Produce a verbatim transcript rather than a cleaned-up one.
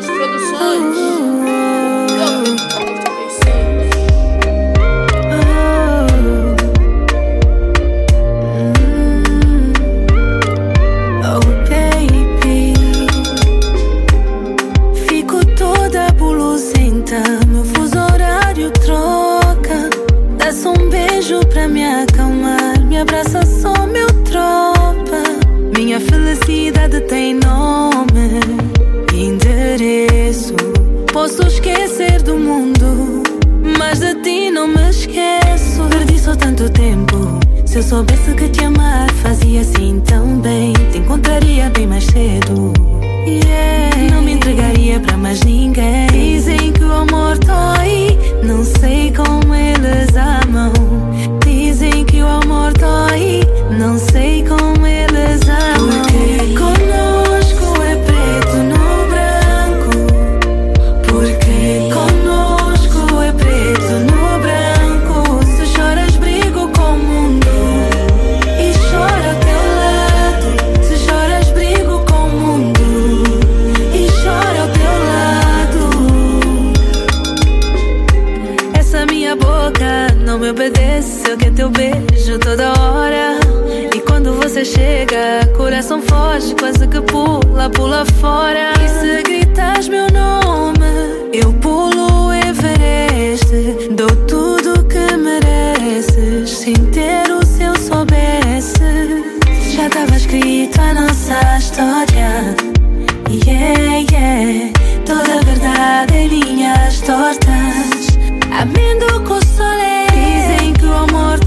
Produções, produções. Oh baby, fico toda bulosenta, meu fuso horário troca. Dá-se um beijo pra me acalmar, me abraça só meu tropa. Minha felicidade tem nome e endereço. Posso esquecer do mundo, mas de ti não me esqueço. Perdi só tanto tempo. Se eu soubesse que te amar fazia assim tão bem, te encontraria bem mais cedo. Yeah. Não me entregaria pra mais ninguém. Dizem que o amor dói, não sei como eles amam. Dizem que o amor dói, não sei como eles amam. Porque conosco é preto no branco. Porque conosco é preto no branco. Se choras brigo com o mundo e choro ao teu lado. Se choras brigo com o mundo e choro ao teu lado. Essa minha boca não me obedece, eu quero teu beijo toda hora. E quando você chega, coração foge, quase que pula, pula fora. E se gritas meu nome, eu pulo o Everest. Dou tudo que mereces, sem ter o se eu soubesse. Já estava escrito a nossa história. Yeah, yeah. Toda a verdade em linhas tortas. Amendo com o sole. Dizem que o amor